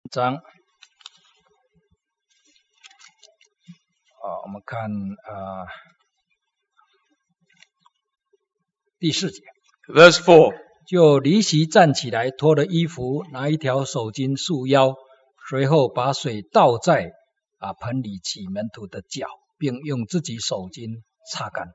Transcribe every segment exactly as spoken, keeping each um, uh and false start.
章。好，我们看呃第四节。 Verse four. 就离席站起来，脱了衣服，拿一条手巾束腰，随后把水倒在啊盆里洗门徒的脚，并用自己手巾擦干。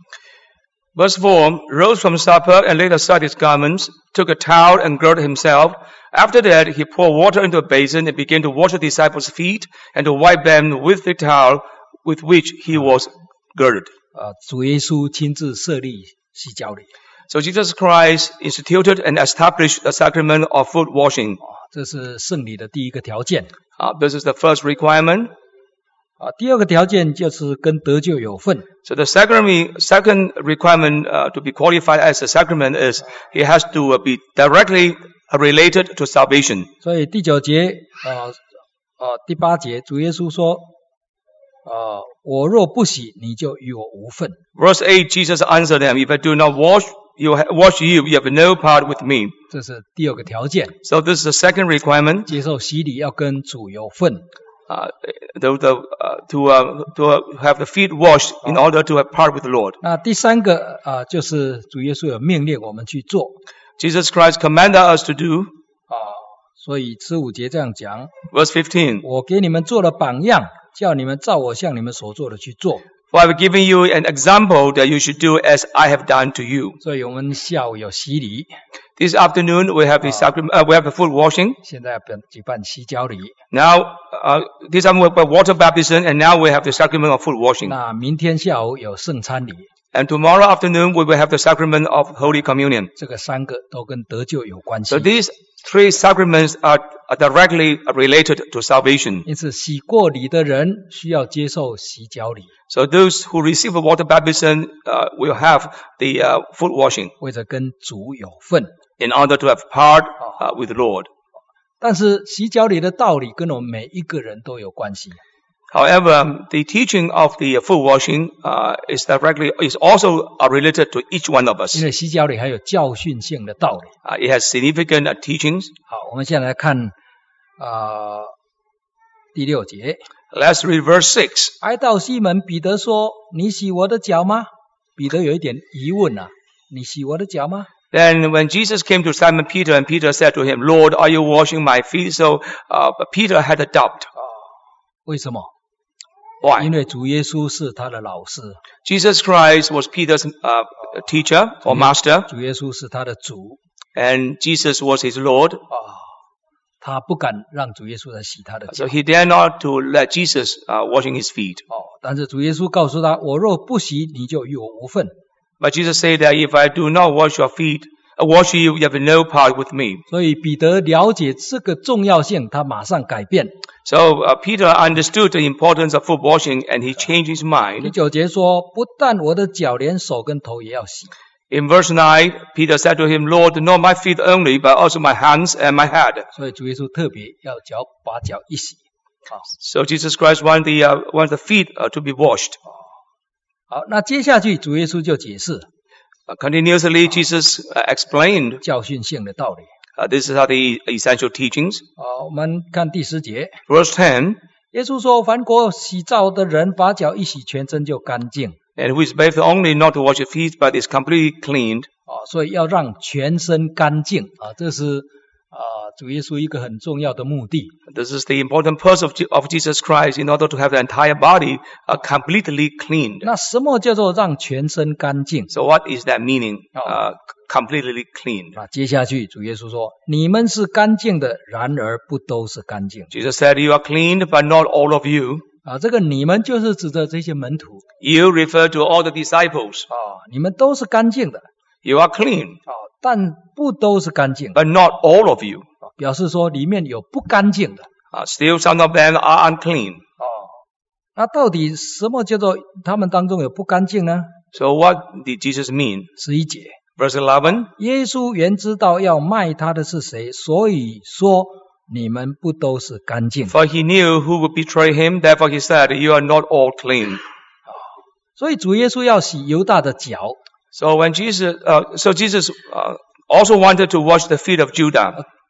Verse four, rose from supper and laid aside his garments, took a towel and girded himself. After that, he poured water into a basin and began to wash the disciples' feet and to wipe them with the towel with which he was girded. 啊，主耶稣亲自设立洗脚礼。 So Jesus Christ instituted and established the sacrament of foot washing. 这是圣礼的第一个条件。 Uh, this is the first requirement. 啊，第二个条件就是跟得救有份。 So the second, second requirement uh, to be qualified as a sacrament is he has to be directly related to salvation. 所以第九节，呃呃第八节，主耶稣说，呃，我若不洗，你就与我无份。 Verse eight, Jesus answered them, if I do not wash you, wash you, you have no part with me. 这是第二个条件。 So this is the second requirement. 接受洗礼要跟主有份。 Uh, the, the, uh, to, uh, to have the feet washed in order to have part with the Lord. 那第三个啊、呃，就是主耶稣有命令我们去做。 Jesus Christ commanded us to do. 啊，所以十五节这样讲。 Verse fifteen. 我给你们做了榜样，叫你们照我向你们所做的去做。 For I have given you an example that you should do as I have done to you. 所以我们下午有洗礼， This afternoon we have the sacrament, uh, we have the foot washing. 现在要举办洗脚礼。 Now, uh, this time we have water baptism, and now we have the sacrament of foot washing. 那明天下午有圣餐礼。 And tomorrow afternoon we will have the sacrament of Holy Communion. 这个三个都跟得救有关系 So。these three sacraments are, are directly related to salvation. 因此，洗过礼的人需要接受洗脚礼， So those who receive the water baptism uh, will have the uh, foot washing 为着跟主有份。 in order to have part uh, with the Lord. 但是洗脚礼的道理跟我们每一个人都有关系。 However, the teaching of the foot washing uh, is directly is also uh, related to each one of us. 因为洗脚礼还有教训性的道理。 Uh, it has significant uh, teachings. 好，我们现在来看啊、呃、第六节。 Let's read verse six. 挨到西门，彼得说：“你洗我的脚吗？”彼得有一点疑问啊，你洗我的脚吗？ Then when Jesus came to Simon Peter, and Peter said to him, Lord, are you washing my feet? So uh, Peter had a doubt. 为什么？ Why? 因为主耶稣是他的老师， Jesus Christ was Peter's uh, teacher or master, 主耶稣是他的主 and Jesus was his Lord. 啊，他不敢让主耶稣来洗他的脚 So he dared not to let Jesus uh, washing his feet. 哦。但是主耶稣告诉他：“我若不洗，你就与我无份。” But Jesus said that if I do not wash your feet, uh, wash you, you have no part with me. 所以彼得了解这个重要性，他马上改变。 So uh, Peter understood the importance of foot washing, and he changed his 第 mind. 九节说：“不但我的脚，连手跟头也要洗。” In verse nine, Peter said to him, Lord, not my feet only, but also my hands and my head. 所以主耶稣特别要脚把脚一洗。好， So Jesus Christ wanted the, uh, wanted the feet uh, to be washed. 好，那接下去主耶稣就解释 Uh, continuously, Jesus uh, explained 教训性的道理。 uh, this is how the essential teachings. 好，我们看第十节， Verse ten, 耶稣说：“凡过洗澡的人，把脚一洗，全身就干净。” and who is bathed only not to wash your feet, but is completely cleaned. 啊，所以要让全身干净啊，这是啊主耶稣一个很重要的目的。 This is the important purpose of, Je- of Jesus Christ in order to have the entire body uh, completely cleaned. 那什么叫做让全身干净？ So what is that meaning? Uh, completely cleaned. 啊，接下去主耶稣说：“你们是干净的，然而不都是干净。 Jesus said, you are cleaned, but not all of you. ” 啊，这个你们就是指着这些门徒 You refer to all the disciples. 啊，你们都是干净的 You are clean, 啊，但不都是干净， but not all of you. 啊表示说里面有不干净的 Uh, still some of them are unclean. 哦。那到底什么叫做他们当中有不干净呢？ So what did Jesus mean? 十一节， Verse eleven, 耶稣原知道要卖他的是谁，所以说你们不都是干净。 for he knew who would betray him, therefore he said, you are not all clean. 所以主耶稣要洗犹大的脚， So when Jesus, uh, so Jesus uh, also wanted to wash the feet of Judah.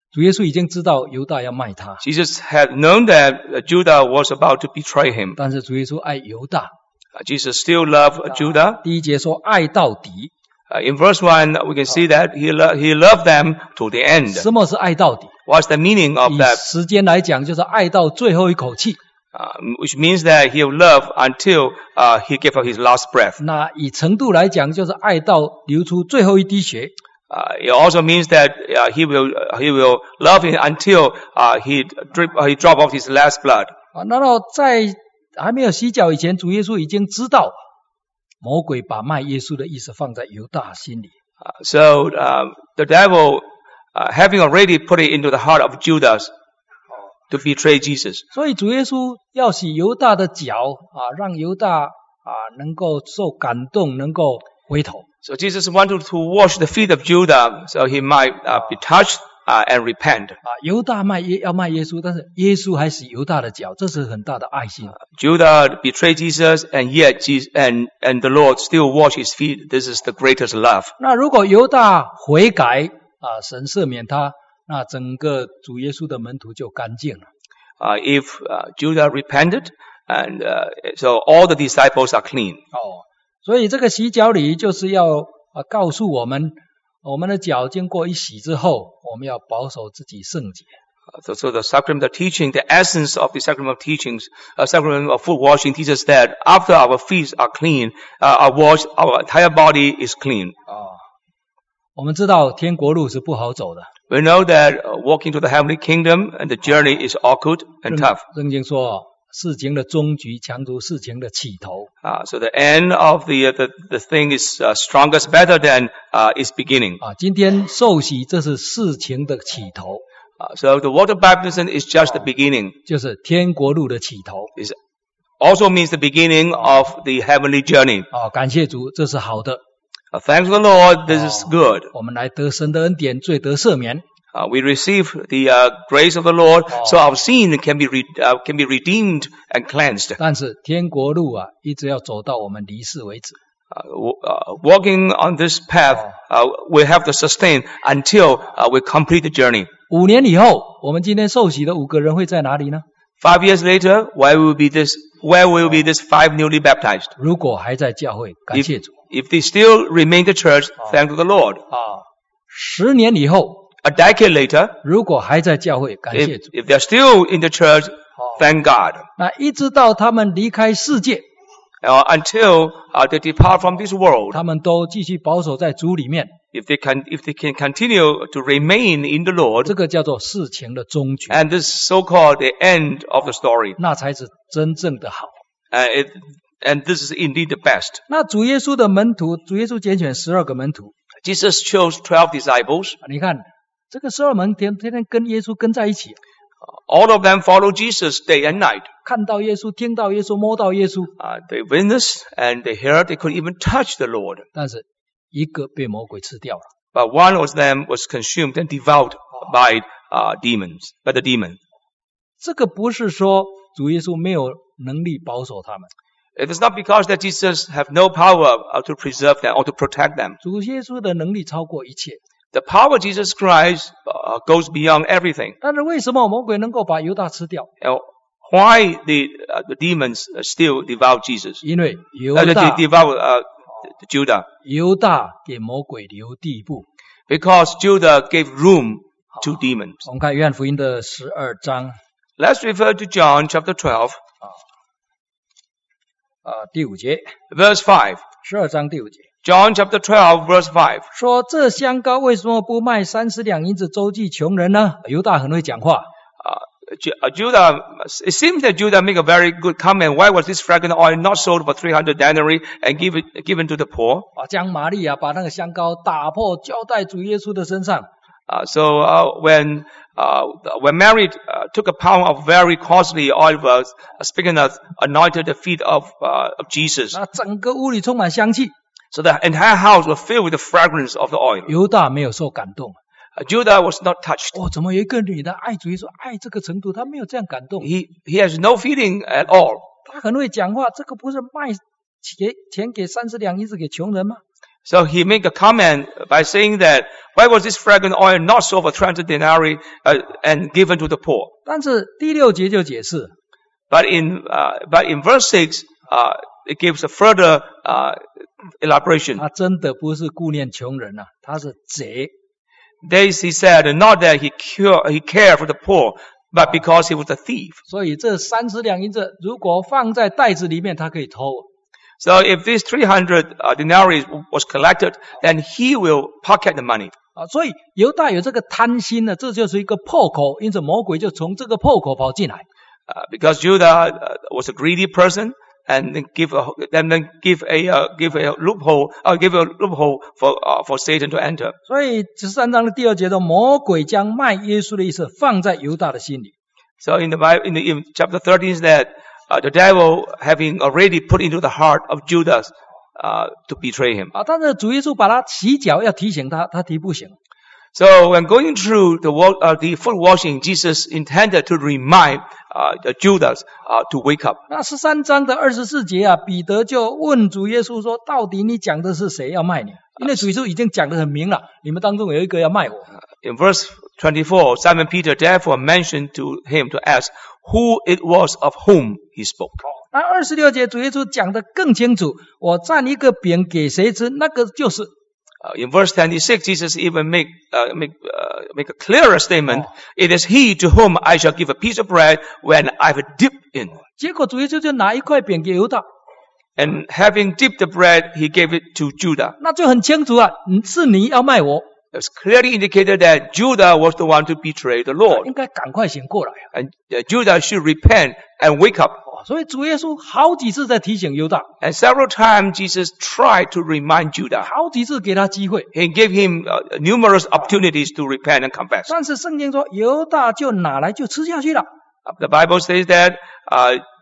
主耶稣已经知道犹大要卖他， Jesus had known that Judah was about to betray him. 但是主耶稣爱犹大。 Uh, Jesus still loved Judah. 第一节说爱到底， Uh, in verse one, we can see that he, lo- he loved them to the end. 什么是爱到底？ What's the meaning of 以 that? 时间来讲，就是爱到最后一口气。 Uh, which means that he loved until uh, he gave up his last breath. 那以程度来讲，就是爱到流出最后一滴血。 Uh, it also means that uh, he will uh, he will love him until uh, he drip uh, he drop off his last blood. 啊，然后在还没有洗脚以前，主耶稣已经知道魔鬼把卖耶稣的意思放在犹大心里。 Uh, so um, the devil, uh, having already put it into the heart of Judas to betray Jesus. 所以主耶稣要洗犹大的脚啊，让犹大啊能够受感动，能够回头。 So Jesus wanted to wash the feet of Judah so he might uh, be touched uh, and repent. 啊，犹大卖耶要卖耶稣，但是耶稣还洗犹大的脚，这是很大的爱心。 Judah betrayed Jesus, and yet Jesus, and and the Lord still washed his feet. This is the greatest love. 那如果犹大悔改啊，神赦免他，那整个主耶稣的门徒就干净了。 Uh, if uh, Judah repented, and uh, so all the disciples are clean. 哦，所以这个洗脚礼就是要啊告诉我们，我们的脚经过一洗之后，我们要保守自己圣洁。 So, so the sacrament of teaching, the essence of the sacrament of teachings, uh, sacrament of foot washing teaches that after our feet are clean, uh, are washed, our entire body is clean. 哦，我们知道天国路是不好走的。 We know that uh, walking to the heavenly kingdom and the journey is awkward and tough. 圣经说，事情的终局强如事情的起头。 Uh, so the end of the, uh, the, the thing is uh, strongest, better than uh, its beginning. 啊，今天受洗这是事情的起头， Uh, so the water baptism is just the beginning. 就是天国路的起头。 It also means the beginning of the heavenly journey. 啊，感谢主，这是好的。 Uh, thanks to the Lord, this is good. 我们来得神的恩典，罪得赦免。 Uh, we receive the uh, grace of the Lord, so our sin can be re- uh, can be redeemed and cleansed. 但是天国路啊，一直要走到我们离世为止。 Uh, w- uh, walking on this path, uh, we have to sustain until uh, we complete the journey. 五年以后，我们今天受洗的五个人会在哪里呢？ Five years later, where will be this? Where will be this five newly baptized? 如果还在教会，感 If, 谢主 if they still remain the church, thank to the Lord. 啊。十年以后， A decade later, 如果还在教会，感谢 if, 主。 if they're still in the church, thank God. 那一直到他们离开世界， Uh, until uh, they depart from this world, 他们都继续保守在主里面， if they can, if they can continue to remain in the Lord, 这个叫做事情的终局， and this is so-called the end of the story, 那才是真正的好。 uh, it, and this is indeed the best. 那主耶稣的门徒，主耶稣拣选十二个门徒， Jesus chose twelve disciples. 你看这个十二门天天天跟耶稣跟在一起， All of them follow Jesus day and night. 看到耶稣，听到耶稣，摸到耶稣， Uh, they witnessed and they heard. They could even touch the Lord. 但是一个被魔鬼吃掉了。 But one of them was consumed and devoured by uh, demons, by the demon. 这个不是说主耶稣没有能力保守他们， It is not because that Jesus have no power uh, to preserve them or to protect them. 主耶稣的能力超过一切。 The power of Jesus Christ uh, goes beyond everything. 但是为什么魔鬼能够把犹大吃掉？ Now, why the uh, the demons uh, still devour Jesus? 因为犹 Uh, they 大 devour uh, Judah 犹大给魔鬼留地步。 because Judah gave room to demons. 我们看约翰福音的十二章 Let's refer to John chapter twelve, 啊、第五节， verse five. 十二章第五节 John chapter twelve, verse five. 说：“这香膏为什么不卖三十两银子周济穷人呢？”犹大很会讲话， Uh, Ju- uh, Judah, it seems that Judah make a very good comment. Why was this fragrant oil not sold for three hundred denarii and give it, given to the poor? 啊，将玛利亚把那个香膏打破，浇在主耶稣的身上。 Uh, so uh, when uh, when Mary uh, took a pound of very costly oil, uh, speaking of anointed the feet of uh, of Jesus, 那整个屋里充满香气。 so the entire house was filled with the fragrance of the oil. 犹大没有受感动。 Uh, Judah was not touched. 哦，怎么有一个女的爱主耶稣爱这个程度？她没有这样感动。 He he has no feeling at all. 她很会讲话，这个不是卖钱钱给三十两银子给穷人吗？ So he made a comment by saying that, why was this fragrant oil not sold for three hundred denarii uh, and given to the poor? 但是第六节就解释， But in, uh, but in verse six, uh, it gives a further, uh, elaboration. 他真的不是顾念穷人啊，他是贼。 This he said, not that he cure, he cared for the poor, but because he was a thief. 所以这三十两银子如果放在袋子里面，他可以偷。 So if this three hundred uh, denarii was collected, then he will pocket the money. 啊，所以犹大有这个贪心呢，这就是一个破口，因此魔鬼就从这个破口跑进来。 Uh, because Judah uh, was a greedy person, and then give a, and then give a, uh, give a loophole, uh, give a loophole for, uh, for Satan to enter. 所以十三章的第二节中，魔鬼将卖耶稣的意思放在犹大的心里。 So in the Bible, in the in chapter thirteen is that uh, the devil having already put into the heart of Judas uh, to betray him. 啊，但是主耶稣把他洗脚，要提醒他，他提不醒。 So when going through the wa- uh, the foot washing, Jesus intended to remind uh, Judas uh, to wake up. 那十三章的二十四节啊，彼得就问主耶稣说：“到底你讲的是谁要卖你？”因为主耶稣已经讲得很明了，你们当中有一个要卖我。 In verse twenty-four, Simon Peter therefore mentioned to him to ask who it was of whom he spoke. 那二十六节主耶稣讲得更清楚：“我蘸一个饼给谁吃，那个就是。” Uh, in verse twenty-six, Jesus even make uh, make uh, make a clearer statement. Oh. It is he to whom I shall give a piece of bread when I've dipped in. 结果主耶稣就拿一块饼给犹大， And having dipped the bread, he gave it to Judah. 那就很清楚啊，嗯是你要卖我， It's clearly indicated that Judah was the one to betray the Lord. 应该赶快醒过来啊！ And uh, Judah should repent and wake up. 所以主耶稣好几次在提醒犹大， And several times Jesus tried to remind Judah. 好几次给他机会， He gave him uh, numerous opportunities to repent and confess. 但是圣经说犹大就拿来就吃下去了。 The Bible says that uh, uh,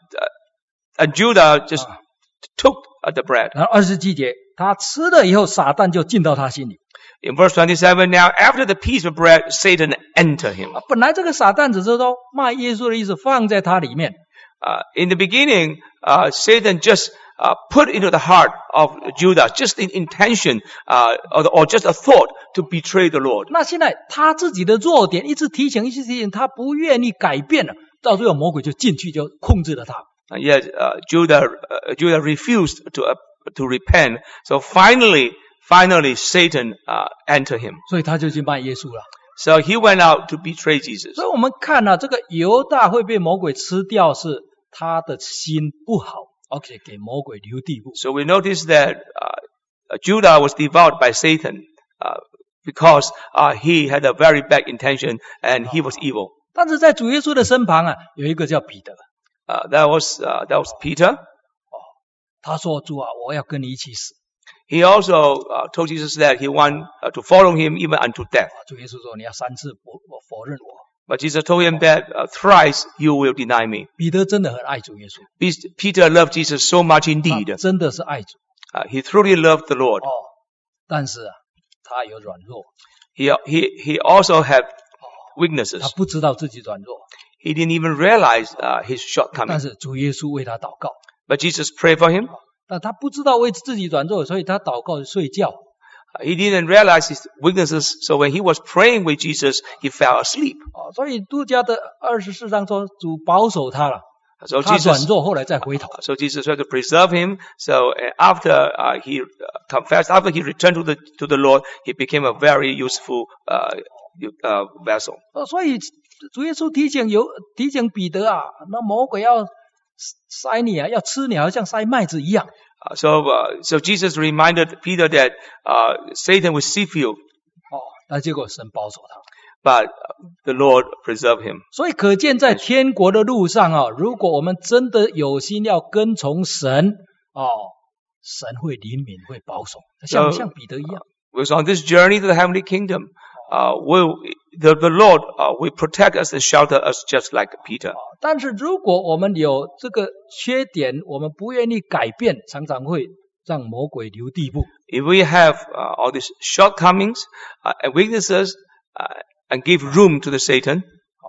and Judah just took uh, the bread. 然后二十七节，他吃了以后，撒旦就进到他心里。 In verse twenty-seven, now after the piece of bread, Satan entered him. 啊本来这个撒旦只是说卖耶稣的意思放在他里面， Uh, in the beginning, uh, Satan just uh, put into the heart of Judah just an intention uh, or, or just a thought to betray the Lord. 那现在他自己的弱点一直提醒，一直提醒，他不愿意改变了，到最后魔鬼就进去就控制了他。 And yet uh, Judah uh, Judah refused to uh, to repent. So finally, finally, Satan uh, entered him. 所以他就去卖耶稣了。 So he went out to betray Jesus. 所以我们看啊，这个犹大会被魔鬼吃掉，是他的心不好，而且给魔鬼留地步。 So we notice that uh, Judah was devoured by Satan uh, because uh, he had a very bad intention and he was evil. 但是在主耶稣的身旁啊，有一个叫彼得， Uh, that was uh, that was Peter. 他说：“主啊，我要跟你一起死。 He also uh, told Jesus that he want uh, to follow him even unto death. ” 主耶稣说：“你要三次否我否认我。 But Jesus told him that uh, thrice you will deny me. ” 彼得真的很爱主耶稣， Pe- Peter loved Jesus so much 他 indeed. 真的是爱主 Uh, he truly loved the Lord. 哦。但是啊，他有软弱， He he he also had 他 weaknesses. 不知道自己软弱。 He didn't even realize uh, his 但 shortcomings. 是主耶稣为他祷告， But Jesus prayed for him. 但他不知道为自己软弱，所以他祷告睡觉。 Uh, He didn't realize his weaknesses. So when he was praying with Jesus, he fell asleep. 哦，所以路加的二十四章说主保守他了， So 他软 Jesus 弱，后来再回头。 So Jesus tried to preserve him. So uh, after uh, he uh, confessed, after he returned to the to the Lord, he became a very useful uh, uh, vessel. 哦，所以主耶稣提醒有提醒彼得啊，那魔鬼要塞你啊，要吃你，好像塞麦子一样。 Uh, so uh, so Jesus reminded Peter that uh, Satan will sift you, 哦，那结果神保守他。 but the Lord preserved him. 所以可见在天国的路上啊，如果我们真的有心要跟从神哦，神会怜悯，会保守，像 So- 像彼得一样。 Was on this journey to the heavenly kingdom. Uh, will the the Lord uh, will protect us and shelter us just like Peter. 但是如果我们有这个缺点，我们不愿意改变，常常会让魔鬼留地步。 If we have uh, all these shortcomings uh, and weaknesses uh, and give room to the Satan,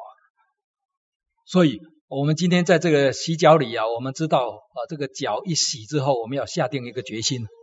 所以我们今天在这个洗脚里啊，我们知道啊，这个脚一洗之后，我们要下定一个决心。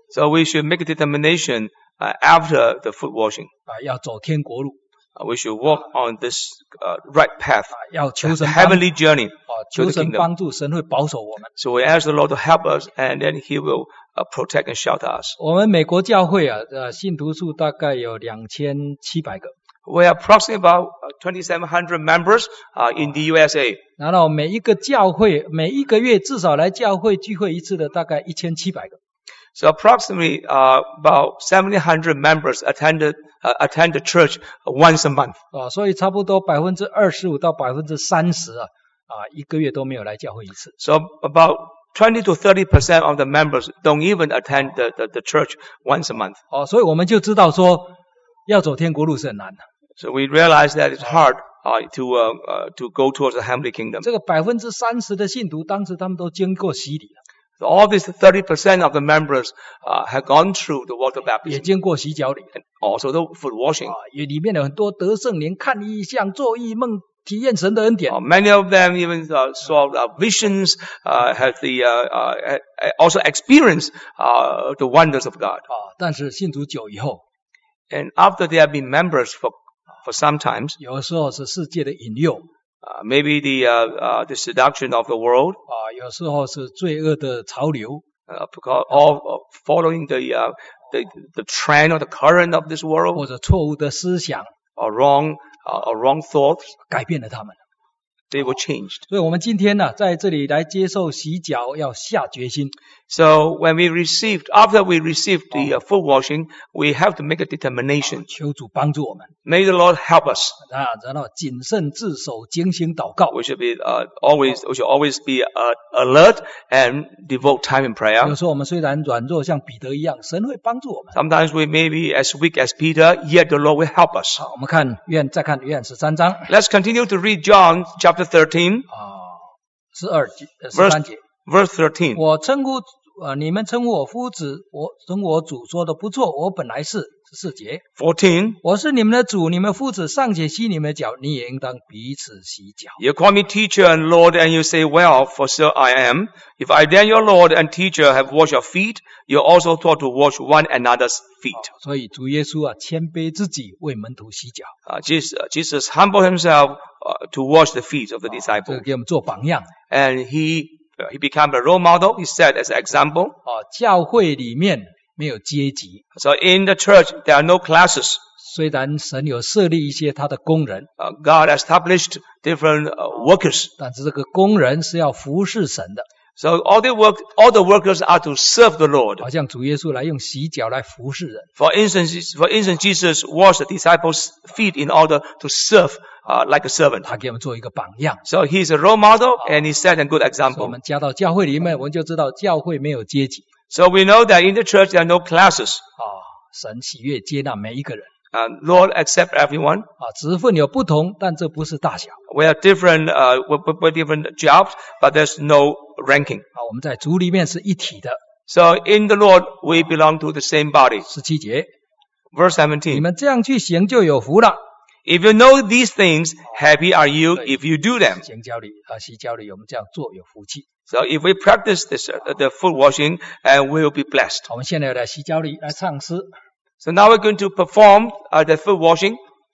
So we should make a determination uh, after the foot washing. 啊，要走天国路 Uh, we should walk on this uh, right path, 啊，要求 the 神帮 heavenly journey 啊， to 求 the 神 kingdom. 帮助，神会保守我们。 So we ask the Lord to help us, and then He will uh, protect and shelter us. 我们美国教会啊，呃，信徒数大概有两千七百个， We have approximately about uh, twenty-seven hundred members uh, in the U S A. 然后每一个教会每一个月至少来教会聚会一次的大概一千七百个。 So approximately uh, about seven hundred members attended uh, attend the church once a month. 啊，所以差不多百分之二十五到百分之三十啊，啊，一个月都没有来教会一次。 So about twenty to thirty percent of the members don't even attend the, the, the church once a month. 哦，所以我们就知道说，要走天国路是很难的。 So we realize that it's hard uh, to uh, uh, to go towards the heavenly kingdom. 这个百分之三十的信徒，当时他们都经过洗礼了， So all these thirty percent of the members uh, have gone through the water 也 baptism 经过洗脚礼， and also the foot washing. 啊，也里面有很多得圣灵、看异象、做异梦、体验神的恩典。 Uh, many of them even uh, saw uh, visions, uh, had the uh, uh, also experienced uh, the wonders of God. 啊，但是信主久以后， And after they have been members for for some times, 有的时候是世界的引诱， uh, maybe the uh, uh, the seduction of the world, 啊，有时候是罪恶的潮流， uh, because of of following the uh, the the trend or the current of this 或 world, 者错误的思想， or wrong uh, or wrong thoughts, 改变了他们。 they were changed. 所以我们今天呢，在这里来接受洗脚，要下决心， So when we received, after we received the uh, foot washing, we have to make a determination. 求主帮助我们 May the Lord help us. 啊，然后谨慎自守，警醒祷告。 We should be uh, always, we should always be uh, alert and devote time in prayer. 有时候我们虽然软弱，像彼得一样，神会帮助我们。 Sometimes we may be as weak as Peter, yet the Lord will help us. 好，我们看约再看约翰十三章 Let's continue to read John chapter thirteen, 啊，十二节、呃十 verse 三节。 verse thirteen. 我称呼啊，你们称呼我夫子，我称我主说的不错，我本来是十四节。 fourteen. 我是你们的主，你们夫子尚且洗你们的脚，你也应当彼此洗脚。 You call me teacher and Lord, and you say, well, for so I am. If I then your Lord and teacher have washed your feet, you also taught to wash one another's feet. 所以主耶稣啊，谦卑自己，为门徒洗脚， Uh, Jesus, Jesus humbled himself uh, to wash the feet of the 这个 disciples. 给我们做榜样 And he, uh, he became a role model. He set as an example. 啊。教会里面没有阶级， So in the church, there are no classes. 虽然神有设立一些他的工人， Uh, God established different uh, workers. 但是这个工人是要服侍神的， So all the work, all the workers are to serve the Lord. 好像主耶稣来用洗脚来服侍人。 For instance, for instance, Jesus washed the disciples' feet in order to serve uh, like a servant. 他给我们做一个榜样。 So he's a role model and he set a good 所以我 example. 们加到教会里面，我们就知道教会没有阶级 So we know that in the church there are no classes. 啊，神喜悦接纳每一个人 Uh, Lord accept everyone. 啊，职分有不同，但这不是大小 We have different, uh, we we different jobs, but there's no ranking. 啊。我们在主里面是一体的。 So in the Lord, we belong to the same body. 十七节， Verse 你 seventeen. 们这样去行就有福了。 If you know these things, happy are you if you do them. 行教里啊，洗教里，我们这样做有福气。 So if we practice this, uh, the foot washing, and we will be blessed. 我们现在来洗教里来唱诗。 So now we're going to perform uh, the foot washing.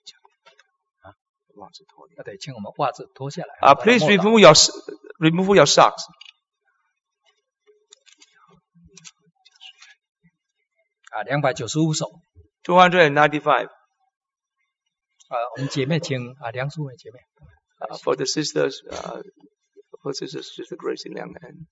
啊，对，请我们袜子脱下来。 Uh, 把它 please 摸到 remove your s- remove your socks. 啊，两百九十五首。 two hundred ninety-five. 啊，我们姐妹请啊，梁淑伟姐妹。 Uh, for the sisters, uh, for sisters, Sister Grace Liang and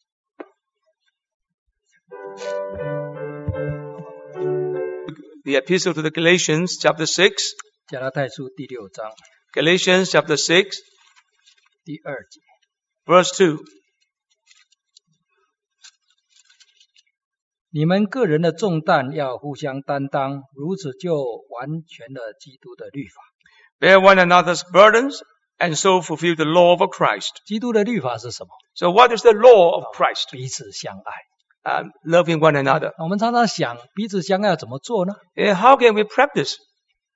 the Epistle to the Galatians, chapter six. 加拉太书第六章 Galatians, chapter six, 第二节。 verse two. 你们个人的重担要互相担当，如此就完全了基督的律法。 Bear one another's burdens, and so fulfill the law of Christ. 基督的律法是什么？ So what is the law of Christ? 彼此相爱。 Um, loving one another. 我们常常想，彼此相爱要怎么做呢？ And how can we practice?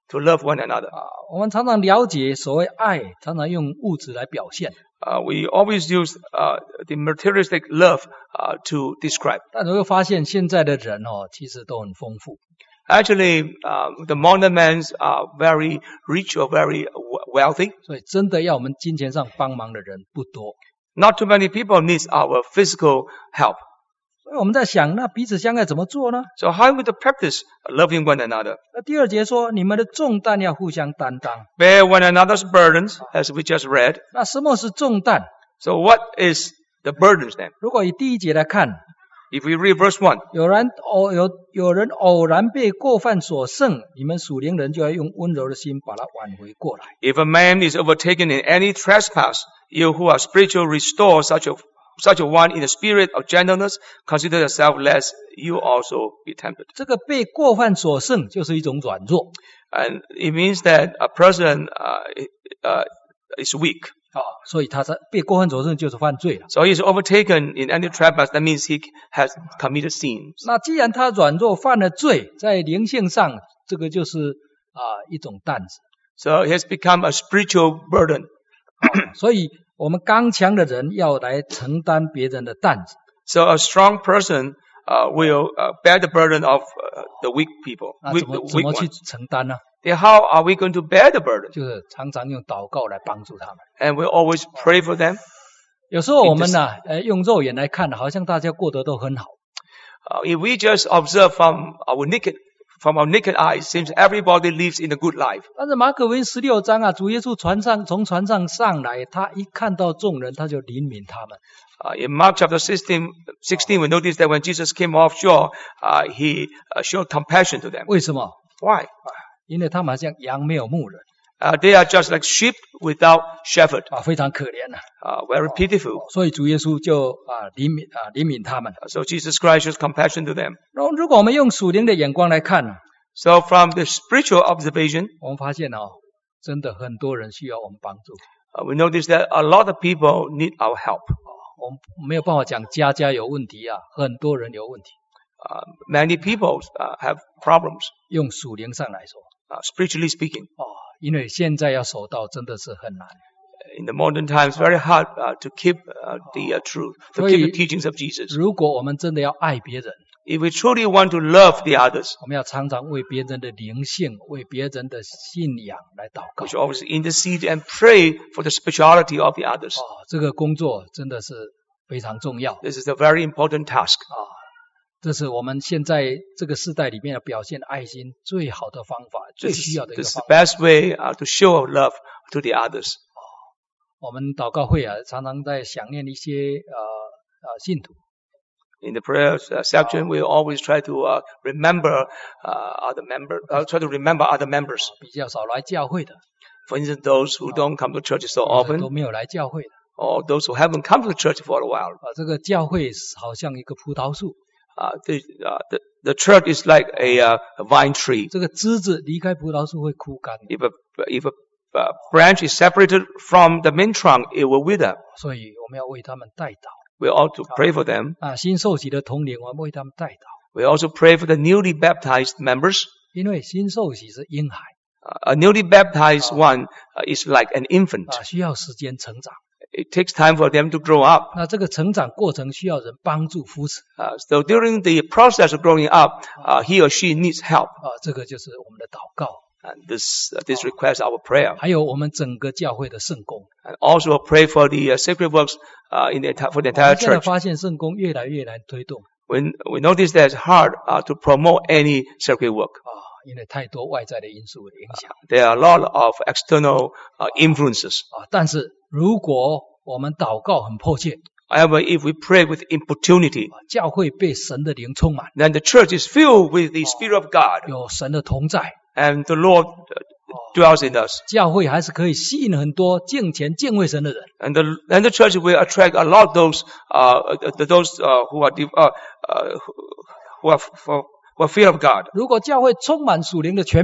to love one another. 啊，我们常常了解所谓爱，常常用物质来表现。 Uh, we always use uh, the materialistic love uh, to describe. 但你会发现现在的人哦，其实都很丰富。 Actually, uh, the modern men are very rich or very wealthy. 所以真的要我们金钱上帮忙的人不多。 Not too many people need our physical help. 所以我们在想，那彼此相爱怎么做呢？ So how would you practice loving one another? 那第二节说，你们的重担要互相担当。 Bear one another's burdens, as we just read. 那什么是重担？ So what is the burdens then? 如果以第一节来看， If we read verse one, 有人偶有有人偶然被过犯所胜，你们属灵人就要用温柔的心把他挽回过来。 if a man is overtaken in any trespass, you who are spiritual restore such a such a one in the spirit of gentleness, consider yourself lest you also be tempted. 这个被过犯所胜就是一种软弱 And it means that a person uh, uh, is weak. 啊，所以他在被过犯所胜就是犯罪了。 So he is overtaken in any trespass. That means he has committed sins. 那既然他软弱犯了罪，在灵性上这个就是啊一种担子。 So he has become a spiritual burden. 所以我们刚强的人要来承担别人的担子。 So a strong person uh, will uh, bear the burden of uh, the weak people, 那 weak, 怎 the 么怎 weak 么去 one. 承担呢？ Then how are we going to bear the burden? 就是常常用祷告来帮助他们。 And we always pray for them. 有时候我们呢，呃，用肉眼来看，好像大家过得都很好。 Uh, if we just observe from our naked, from our naked eyes, seems everybody lives in a good life. 但是马可福音十六章啊，主耶稣船上从船上上来，他一看到众人，他就怜悯他们。 Uh, in Mark chapter sixteen, sixteen, we notice that when Jesus came offshore, uh, he uh, showed compassion to them. 为什么？ Why? 因为他们好像羊没有牧人 Uh, they are just like sheep without shepherd, 啊，非常可怜呐、 uh, very pitiful. 所以主耶稣就啊怜悯啊怜悯他们。 So Jesus Christ shows compassion to them. 然后如果我们用属灵的眼光来看呢， So from the spiritual observation, 我们发现哦，真的很多人需要我们帮助。 uh, we notice that a lot of people need our help. 我们没有办法讲家家有问题啊，很多人有问题。 Uh, many people uh, have problems, 用属灵上来说， uh, spiritually speaking. 哦，因为现在要守道真的是很难。 In the modern times, very hard uh, to keep uh, the uh, truth, to So keep you- the teachings of Jesus. 如果我们真的要爱别人， If we truly want to love the others, 我们要常常为别人的灵性、为别人的信仰来祷告 we。should always intercede and pray for the spirituality of the others. 哦，这个工作真的是非常重要 This is a very important task. 啊！这是我们现在这个时代里面要表现爱心最好的方法，最 This 需 is, 要的一个 this is the 方法。 best way uh, to show love to the others. 我们祷告会啊，常常在想念一些呃呃信徒 In the prayer uh, section, we always try to uh, remember uh, other members, uh, try to remember other members. 比较少来教会的， For instance, those who don't come to church so 或者 often, 都没有来教会的 or those who haven't come to the church for a while. 啊。这个教会好像一个葡萄树， Uh, the, uh, the, the church is like a, uh, a vine tree. 这个枝子离开葡萄树会枯干的， If a, if a uh, branch is separated from the main trunk, it will wither. 所以我们要为他们代祷 We ought to pray for them. 啊。新受洗的同龄，我们为他们代祷， We also pray for the newly baptized members. 因为新受洗是婴孩 Uh, a newly baptized one uh, is like an infant. 啊，需要时间成长。 It takes time for them to grow up. 那这个成长过程需要人帮助扶持 Uh, so during the process of growing up, uh, he or she needs help. 啊，这个就是我们的祷告， And this, uh, this requires our prayer. 还有我们整个教会的圣工。 And also pray for the uh, sacred works uh, in the, enti- for the 我 entire 们现在 church. 发现圣工越来越难推动 When we notice that it's hard uh, to promote any sacred work. 啊，因为太多外在的因素的影响 There are a lot of external uh, influences. 啊。但是如果我们祷告很迫切， However, if we pray with importunity, 啊教会被神的灵充满， then the church is filled with the Spirit of God 有神的同在， and the Lord uh, dwells in us. 教会还是可以吸引很多敬虔敬畏神的人 And the, and the church will attract a lot of those, uh, uh, those uh, who are, div- uh, uh, who are, for, who are fear of God. 如果教会充满属灵的权柄，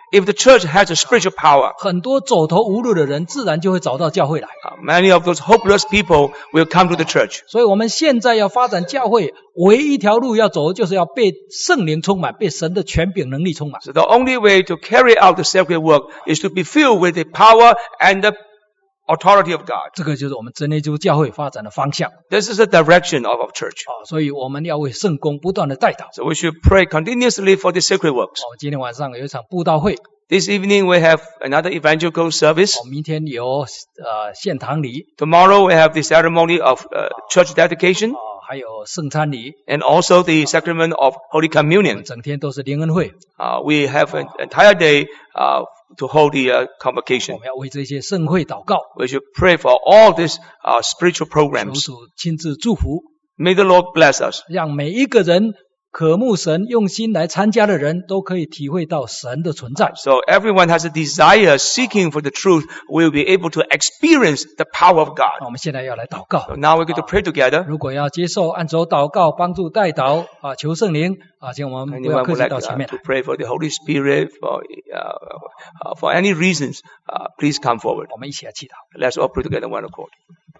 If the church has a spiritual power, 很多走投无路的人自然就会找到教会来。 uh, many of those hopeless people will come to the church. 所以我们现在要发展教会，唯一一条路要走，就是要被圣灵充满，被神的权柄能力充满。 So the only way to carry out the sacred work is to be filled with the power and the authority of God. 这个就是我们真耶稣教会发展的方向。 This is the direction of our church. 啊，所以我们要为圣工不断的代祷。 So we should pray continuously for the sacred works. 哦，今天晚上有一场布道会， This evening we have another evangelical service. 哦，明天有呃献堂礼， Tomorrow we have the ceremony of uh, church dedication 哦，还有圣餐礼， and also the sacrament of Holy 我们 Communion. 整天都是灵恩会， Uh, we have an entire day uh, to hold the uh, 我 convocation. 们要为这些盛会祷告， We should pray for all these uh, spiritual 求 programs. 主亲自祝福， May the Lord bless us. 让每一个人渴慕神、用心来参加的人都可以体会到神的存在。 So everyone has a desire seeking for the truth will be able to experience the power of 那 God. 我们现在要来祷告 So。now we're going to pray together. 如果要接受按手祷告、帮助代祷啊，求圣灵啊，请我们不要 Anyone 客 would 气 like 到前 uh, 面 to 来。 pray for the Holy Spirit for uh, uh, for any reasons? Uh, please come forward. 我们一起来祈祷。 Let's all pray together in one accord.